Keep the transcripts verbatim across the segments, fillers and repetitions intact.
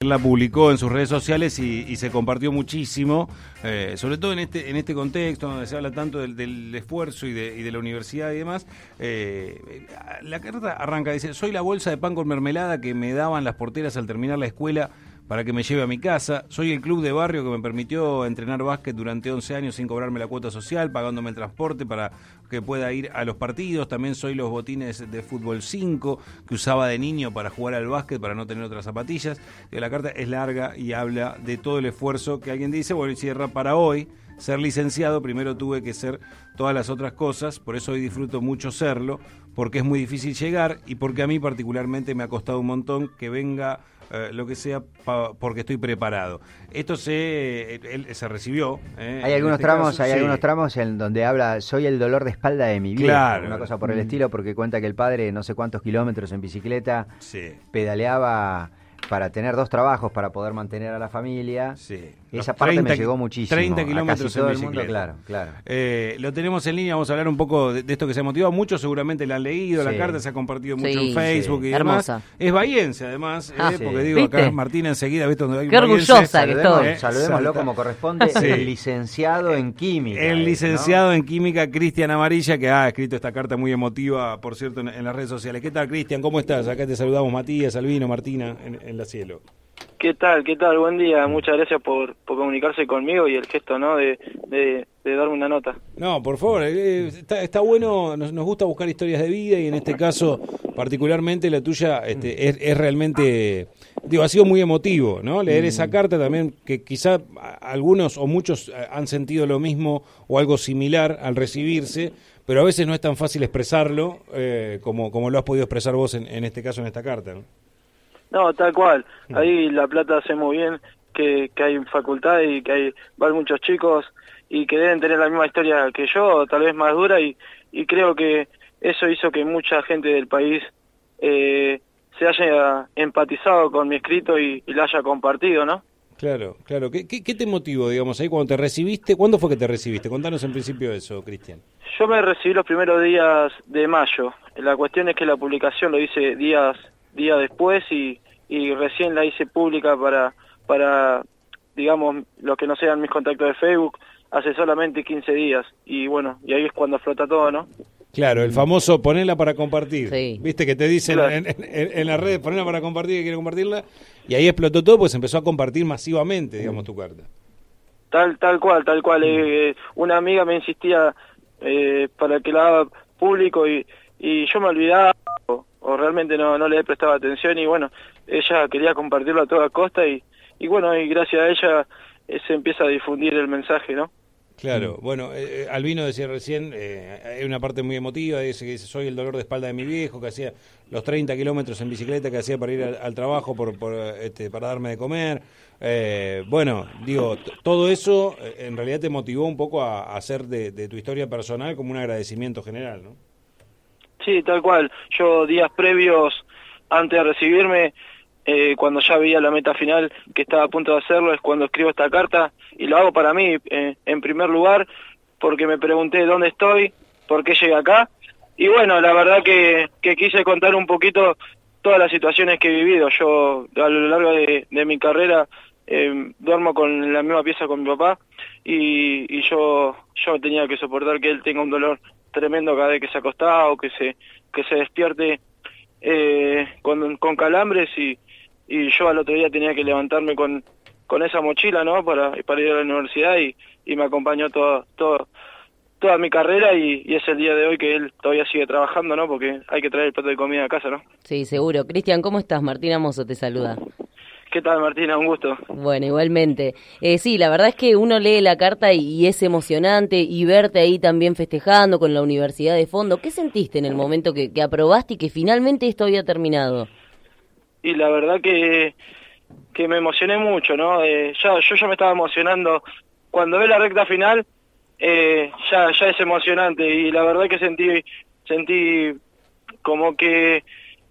La publicó en sus redes sociales y, y se compartió muchísimo, eh, sobre todo en este en este contexto donde se habla tanto del, del esfuerzo y de, y de la universidad y demás. Eh, la carta arranca, dice: soy la bolsa de pan con mermelada que me daban las porteras al terminar la escuela para que me lleve a mi casa. Soy el club de barrio que me permitió entrenar básquet durante once años sin cobrarme la cuota social, pagándome el transporte para que pueda ir a los partidos. También soy los botines de fútbol cinco que usaba de niño para jugar al básquet, para no tener otras zapatillas. La carta es larga y habla de todo el esfuerzo que alguien dice, bueno, y cierra: para hoy ser licenciado, primero tuve que ser todas las otras cosas, por eso hoy disfruto mucho serlo, porque es muy difícil llegar y porque a mí particularmente me ha costado un montón que venga eh, lo que sea, pa, porque estoy preparado. Esto se él se recibió. Eh, hay algunos este tramos, caso, hay sí. algunos tramos en donde habla: soy el dolor de espalda de mi viejo, claro. Una cosa por el estilo, porque cuenta que el padre no sé cuántos kilómetros en bicicleta sí. pedaleaba para tener dos trabajos para poder mantener a la familia. Sí. Esa parte treinta, me llegó muchísimo. treinta kilómetros a casi todo en el mundo, bicicleta. claro, claro. Eh, lo tenemos en línea, vamos a hablar un poco de, de esto que se ha motivado. Muchos seguramente la han leído, sí. La carta se ha compartido mucho sí, en Facebook sí. y Hermosa. demás. Es bahiense, además, ah, eh, sí. porque digo, ¿Viste? acá Martina enseguida, ¿viste? Donde hay Qué un orgullosa bahiense, que saludemos, estoy. eh, Saludémoslo Salta. como corresponde, Sí. el licenciado en química. El es, licenciado ¿no? en química, Cristian Amarilla, que ha escrito esta carta muy emotiva, por cierto, en, en las redes sociales. ¿Qué tal, Cristian? ¿Cómo estás? Acá te saludamos Matías, Albino, Martina, en, en la Cielo. ¿Qué tal? ¿Qué tal? Buen día. Muchas gracias por, por comunicarse conmigo y el gesto, ¿no? De, de, de darme una nota. No, por favor, eh, está, está bueno, nos, nos gusta buscar historias de vida y en este caso, particularmente la tuya, este, es, es realmente, digo, ha sido muy emotivo, ¿no? Leer esa carta también, que quizá algunos o muchos han sentido lo mismo o algo similar al recibirse, pero a veces no es tan fácil expresarlo eh, como, como lo has podido expresar vos en, en este caso, en esta carta, ¿no? No, tal cual. Ahí La Plata hace muy bien que, que hay facultad y que hay van muchos chicos y que deben tener la misma historia que yo, tal vez más dura, y, y creo que eso hizo que mucha gente del país eh, se haya empatizado con mi escrito y, y lo haya compartido, ¿no? Claro, claro. ¿Qué, qué, qué te motivó, digamos, ahí cuando te recibiste? ¿Cuándo fue que te recibiste? Contanos en principio eso, Cristian. Yo me recibí los primeros días de mayo. La cuestión es que la publicación lo hice días día después y, y recién la hice pública para, para, digamos, los que no sean mis contactos de Facebook, hace solamente quince días. Y bueno, y ahí es cuando flota todo, ¿no? Claro, el famoso ponela para compartir. Sí. Viste que te dicen Claro. en, en, en las redes, ponela para compartir, que quiere compartirla. Y ahí explotó todo, pues empezó a compartir masivamente, digamos, tu carta. Tal tal cual, tal cual. Eh, una amiga me insistía eh, para que la haga público y, y yo me olvidaba o, o realmente no, no le prestaba atención y bueno, ella quería compartirlo a toda costa y, y bueno, y gracias a ella eh, se empieza a difundir el mensaje, ¿no? Claro, bueno, eh, Albino decía recién, eh, hay una parte muy emotiva, dice que dice, soy el dolor de espalda de mi viejo, que hacía los treinta kilómetros en bicicleta que hacía para ir al, al trabajo, por, por este, para darme de comer. Eh, bueno, digo, t- todo eso eh, en realidad te motivó un poco a, a hacer de, de tu historia personal como un agradecimiento general, ¿no? Sí, tal cual. Yo días previos, antes de recibirme, eh, cuando ya veía la meta final, que estaba a punto de hacerlo, es cuando escribo esta carta, y lo hago para mí, eh, en primer lugar, porque me pregunté dónde estoy, por qué llegué acá, y bueno, la verdad que, que quise contar un poquito todas las situaciones que he vivido. Yo, a lo largo de, de mi carrera, eh, duermo con la misma pieza con mi papá, y, y yo, yo tenía que soportar que él tenga un dolor tremendo cada vez que se acostaba o que se que se despierte eh, con, con calambres y, y yo al otro día tenía que levantarme con, con esa mochila, ¿no? Para, para ir a la universidad y, y me acompañó todo, todo, toda mi carrera y, y es el día de hoy que él todavía sigue trabajando, ¿no? Porque hay que traer el plato de comida a casa, ¿no? Sí, seguro. Cristian, ¿cómo estás? Martina Mozo te saluda. ¿Qué tal, Martina? Un gusto. Bueno, igualmente. Eh, sí, la verdad es que uno lee la carta y, y es emocionante y verte ahí también festejando con la universidad de fondo. ¿Qué sentiste en el momento que, que aprobaste y que finalmente esto había terminado? Y la verdad que, que me emocioné mucho, ¿no? Eh, ya, yo ya me estaba emocionando. Cuando ve la recta final, eh, ya, ya es emocionante y la verdad que sentí, sentí como que...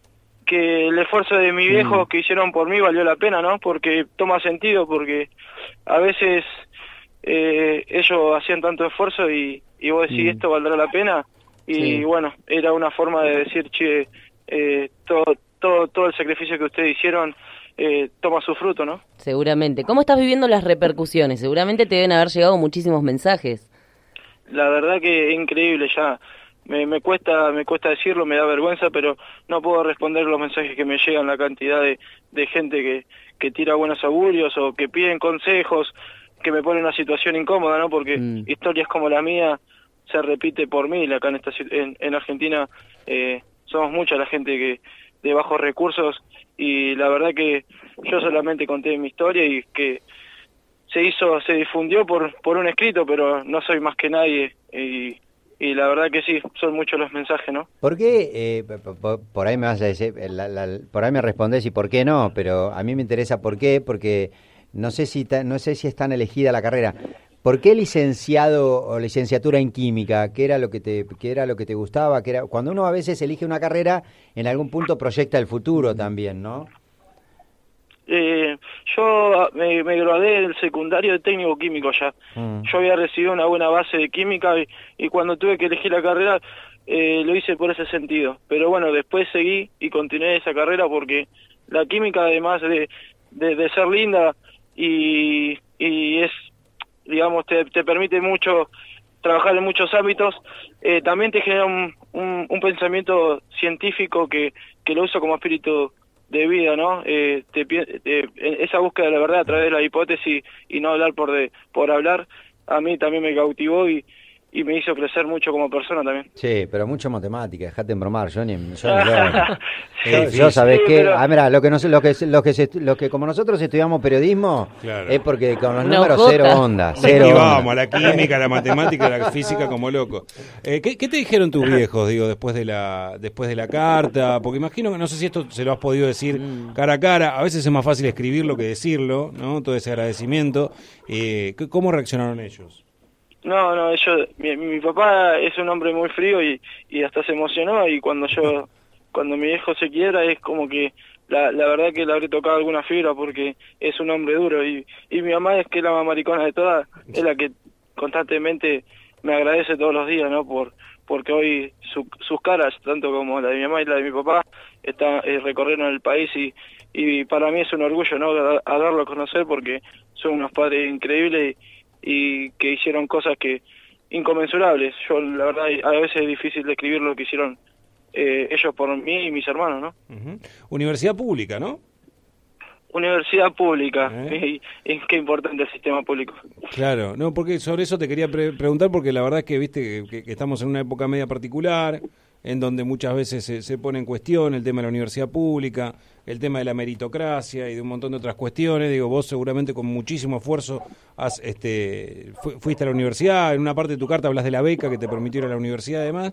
que el esfuerzo de mis viejos que hicieron por mí valió la pena, ¿no? Porque toma sentido, porque a veces eh, ellos hacían tanto esfuerzo y, y vos decís, Mm. esto valdrá la pena. Y Sí. bueno, era una forma de decir, che, eh, todo, todo, todo el sacrificio que ustedes hicieron eh, toma su fruto, ¿no? Seguramente. ¿Cómo estás viviendo las repercusiones? Seguramente te deben haber llegado muchísimos mensajes. La verdad que es increíble ya. Me, me cuesta me cuesta decirlo, me da vergüenza, pero no puedo responder los mensajes que me llegan, la cantidad de, de gente que, que tira buenos augurios o que piden consejos, que me pone en una situación incómoda, ¿no? Porque mm. historias como la mía se repite por mil acá en esta en, en Argentina. Eh, somos mucha la gente que de bajos recursos, y la verdad que yo solamente conté mi historia y que se hizo, se difundió por por un escrito, pero no soy más que nadie, y, y la verdad que sí, son muchos los mensajes, ¿no? ¿Por qué? Eh, por, por ahí me vas a decir, la, la, por ahí me respondés y por qué no, pero a mí me interesa por qué, porque no sé si ta, no sé si es tan elegida la carrera. ¿Por qué licenciado o licenciatura en química? ¿Qué era lo que te, qué era lo que te gustaba? ¿Qué era? Cuando uno a veces elige una carrera, en algún punto proyecta el futuro también, ¿no? Eh, yo me, me gradué del secundario de técnico químico ya. Mm. Yo había recibido una buena base de química y, y cuando tuve que elegir la carrera eh, lo hice por ese sentido. Pero bueno, después seguí y continué esa carrera porque la química, además de, de, de ser linda y, y es, digamos, te, te permite mucho trabajar en muchos ámbitos, eh, también te genera un, un, un pensamiento científico que, que lo uso como espíritu de vida, ¿no? Eh, te, te, esa búsqueda de la verdad a través de la hipótesis y no hablar por de por hablar, a mí también me cautivó y, y me hizo crecer mucho como persona también. Sí, pero mucho matemática, dejate en bromar, yo ni, yo, ni yo, yo sabés sí, que, pero... ah, mira, lo que no lo que lo que se, lo que como nosotros estudiamos periodismo, claro, es porque con los números no, cero onda, cero y onda. Vamos, la química, la matemática, la física como loco. Eh, ¿qué, ¿Qué te dijeron tus viejos, digo, después de la después de la carta? Porque imagino que no sé si esto se lo has podido decir cara a cara, a veces es más fácil escribirlo que decirlo, ¿no? Todo ese agradecimiento. Eh, ¿Cómo reaccionaron ellos? No, no, ellos, mi, mi papá es un hombre muy frío y, y hasta se emocionó, y cuando yo, cuando mi viejo se quiera es como que la, la verdad que le habré tocado alguna fibra porque es un hombre duro, y, y mi mamá, es que es la más maricona de todas, es la que constantemente me agradece todos los días, ¿no? Por porque hoy su, sus caras, tanto como la de mi mamá y la de mi papá, está, eh, recorrieron el país, y, y para mí es un orgullo, ¿no? A, a darlo a conocer porque son unos padres increíbles y, y que hicieron cosas que inconmensurables. Yo, la verdad, a veces es difícil describir lo que hicieron eh, ellos por mí y mis hermanos, ¿no? Uh-huh. Universidad pública, ¿no? Universidad pública, ¿Eh? y, y qué importante el sistema público. Claro, no, porque sobre eso te quería pre- preguntar, porque la verdad es que viste que, que estamos en una época media particular, en donde muchas veces se, se pone en cuestión el tema de la universidad pública, el tema de la meritocracia y de un montón de otras cuestiones. Digo, vos seguramente con muchísimo esfuerzo has, este, fu- fuiste a la universidad, en una parte de tu carta hablas de la beca que te permitió ir a la universidad además.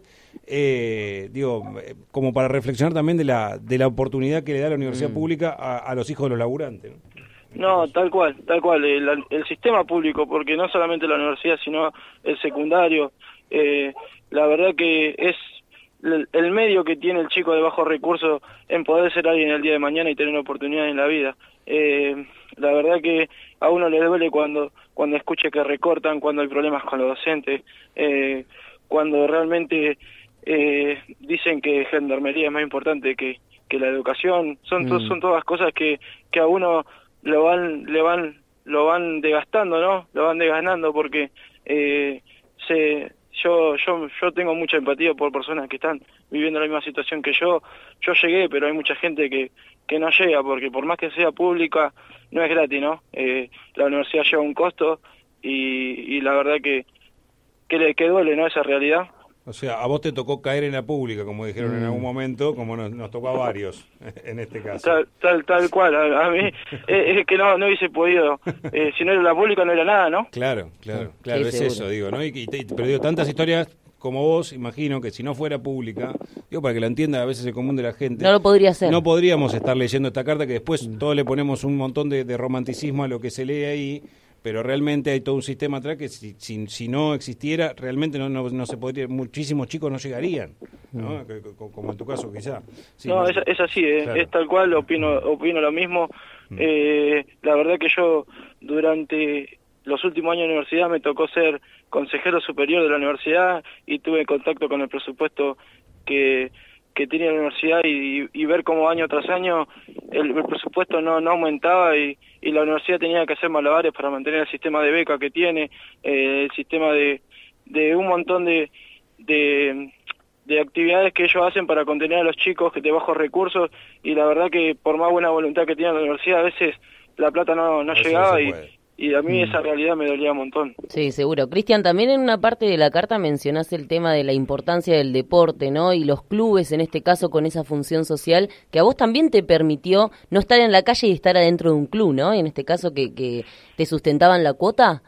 Eh, digo, como para reflexionar también de la de la oportunidad que le da la universidad mm. pública a, a los hijos de los laburantes, ¿no? No, tal cual, tal cual, el, el sistema público, porque no solamente la universidad, sino el secundario, eh, la verdad que es el, el medio que tiene el chico de bajos recursos en poder ser alguien el día de mañana y tener oportunidades en la vida. Eh, la verdad que a uno le duele cuando cuando escuche que recortan, cuando hay problemas con los docentes, eh, cuando realmente eh, dicen que gendarmería es más importante que, que la educación. Son, mm. to, son todas cosas que, que a uno lo van le van lo van desgastando, ¿no? Lo van desgastando porque eh, se yo yo yo tengo mucha empatía por personas que están viviendo la misma situación que yo. Yo llegué, pero hay mucha gente que que no llega, porque por más que sea pública no es gratis, ¿no? Eh, la universidad lleva un costo y, y la verdad que que le que duele, ¿no? Esa realidad. O sea, a vos te tocó caer en la pública, como dijeron mm. en algún momento, como nos, nos tocó a varios, en este caso. Tal tal, tal cual, a, a mí es, es que no no hubiese podido, eh, si no era la pública no era nada, ¿no? Claro, claro, claro, sí, es seguro. Eso, digo, ¿no? Y, y, pero digo, tantas historias como vos, imagino que si no fuera pública, digo, para que la entienda a veces el común de la gente. No lo podría hacer. No podríamos estar leyendo esta carta, que después mm. todos le ponemos un montón de, de romanticismo a lo que se lee ahí, pero realmente hay todo un sistema atrás que si, si, si no existiera, realmente no, no, no se podría, muchísimos chicos no llegarían, ¿no? Mm. Que, como en tu caso quizá. Sí, no, no, es, es así, eh, claro. Es tal cual, opino, opino lo mismo. Mm. Eh, la verdad que yo durante los últimos años de universidad me tocó ser consejero superior de la universidad y tuve contacto con el presupuesto que que tenía la universidad y, y ver cómo año tras año el, el presupuesto no, no aumentaba y, y la universidad tenía que hacer malabares para mantener el sistema de beca que tiene, eh, el sistema de, de un montón de, de, de actividades que ellos hacen para contener a los chicos que de bajos recursos, y la verdad que por más buena voluntad que tiene la universidad, a veces la plata no, no llegaba y, y a mí esa realidad me dolía un montón. Sí, seguro. Cristian, también en una parte de la carta mencionás el tema de la importancia del deporte, ¿no? Y los clubes, en este caso, con esa función social, que a vos también te permitió no estar en la calle y estar adentro de un club, ¿no? Y en este caso, que, que te sustentaban la cuota.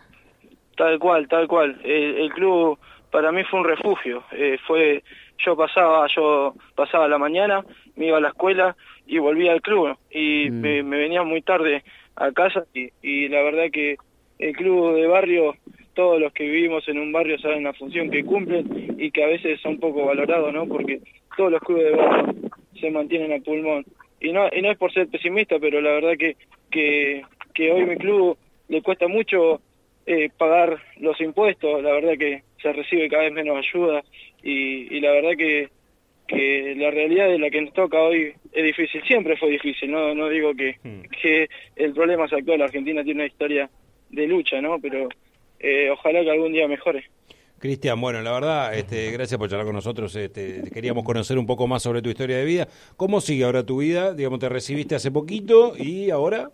Tal cual, tal cual. El, el club para mí fue un refugio. Eh, fue yo pasaba yo pasaba la mañana, me iba a la escuela y volvía al club, y mm. me, me venía muy tarde a casa y, y la verdad que el club de barrio, todos los que vivimos en un barrio saben la función que cumplen y que a veces son poco valorados, ¿no? Porque todos los clubes de barrio se mantienen a pulmón. Y no y no es por ser pesimista, pero la verdad que que, que hoy mi club le cuesta mucho eh, pagar los impuestos, la verdad que se recibe cada vez menos ayuda y, y la verdad que que la realidad de la que nos toca hoy es difícil, siempre fue difícil, no no digo que, mm. que el problema es actual, la Argentina tiene una historia de lucha, ¿no? Pero eh, ojalá que algún día mejore. Cristian, bueno, la verdad, este, gracias por charlar con nosotros, este, queríamos conocer un poco más sobre tu historia de vida. ¿Cómo sigue ahora tu vida? Digamos, te recibiste hace poquito y ahora...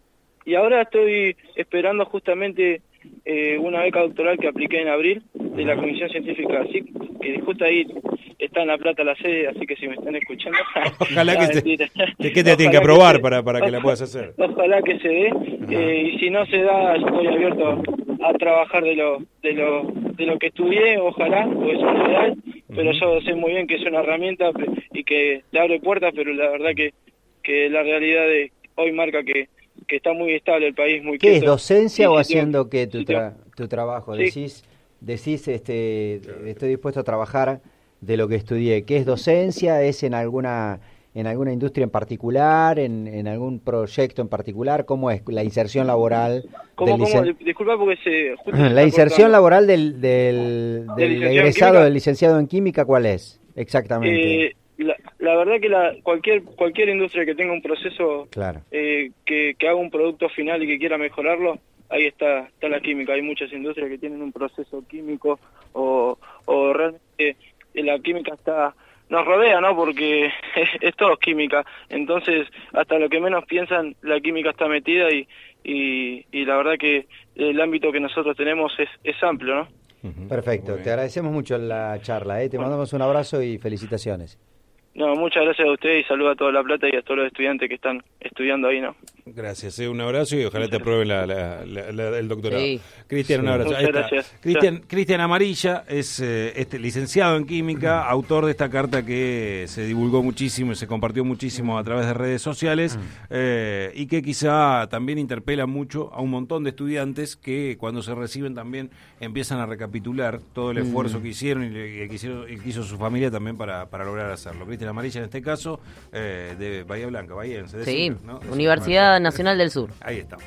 Y ahora estoy esperando justamente eh, una beca doctoral que apliqué en abril de la Comisión Científica S I C, que justo ahí está en La Plata la sede, así que si me están escuchando... Ojalá que se, ¿de qué te tienen que aprobar que para, para que la puedas hacer? Ojalá que se dé, eh, y si no se da, estoy abierto a trabajar de lo de lo de lo que estudié, ojalá, pues es un ideal, pero yo sé muy bien que es una herramienta y que te abre puertas, pero la verdad que, que la realidad de hoy marca que que está muy estable el país, muy ¿Qué quieto. es docencia sí, o sí, haciendo sí, qué tu, sí, tra tu trabajo? Sí. Decís, decís este, estoy dispuesto a trabajar de lo que estudié. ¿Qué es docencia? ¿Es en alguna en alguna industria en particular? ¿En, en algún proyecto en particular? ¿Cómo es la inserción laboral? ¿Cómo, del cómo? Disculpa porque se... Justo se la inserción cortando. laboral del, del, del egresado, del licenciado en química, ¿cuál es? Exactamente. Eh, La, la verdad que la, cualquier cualquier industria que tenga un proceso, claro. eh, que, que haga un producto final y que quiera mejorarlo, ahí está está la química. Hay muchas industrias que tienen un proceso químico o, o realmente la química está nos rodea, ¿no? Porque es, es todo química. Entonces, hasta lo que menos piensan, la química está metida y, y, y la verdad que el ámbito que nosotros tenemos es, es amplio, ¿no? Perfecto, te agradecemos mucho la charla, ¿eh? Te bueno. mandamos un abrazo y felicitaciones. No, muchas gracias a ustedes y saludos a toda La Plata y a todos los estudiantes que están estudiando ahí, ¿no? Gracias, eh, un abrazo y ojalá te aprueben la, la, la, la, el doctorado. Sí. Cristian, sí. un abrazo. Muchas ahí gracias. Cristian, Cristian Amarilla es eh, este licenciado en química, mm. autor de esta carta que se divulgó muchísimo y se compartió muchísimo a través de redes sociales mm. eh, y que quizá también interpela mucho a un montón de estudiantes que cuando se reciben también empiezan a recapitular todo el esfuerzo mm. que hicieron y que, que, hicieron, que hizo su familia también para, para lograr hacerlo. Cristian Amarilla en este caso eh, de Bahía Blanca, bahiense. Sí, decir, ¿no? Universidad Nacional del Sur. Ahí está.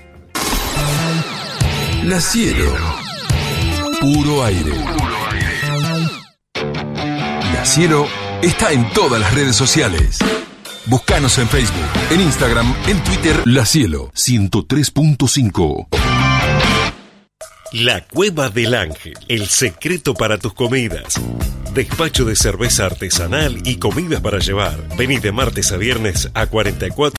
La Cielo. Puro aire. La Cielo está en todas las redes sociales. Búscanos en Facebook, en Instagram, en Twitter. La Cielo ciento tres punto cinco. La Cueva del Ángel, el secreto para tus comidas. Despacho de cerveza artesanal y comidas para llevar. Vení de martes a viernes a cuarenta y cuatro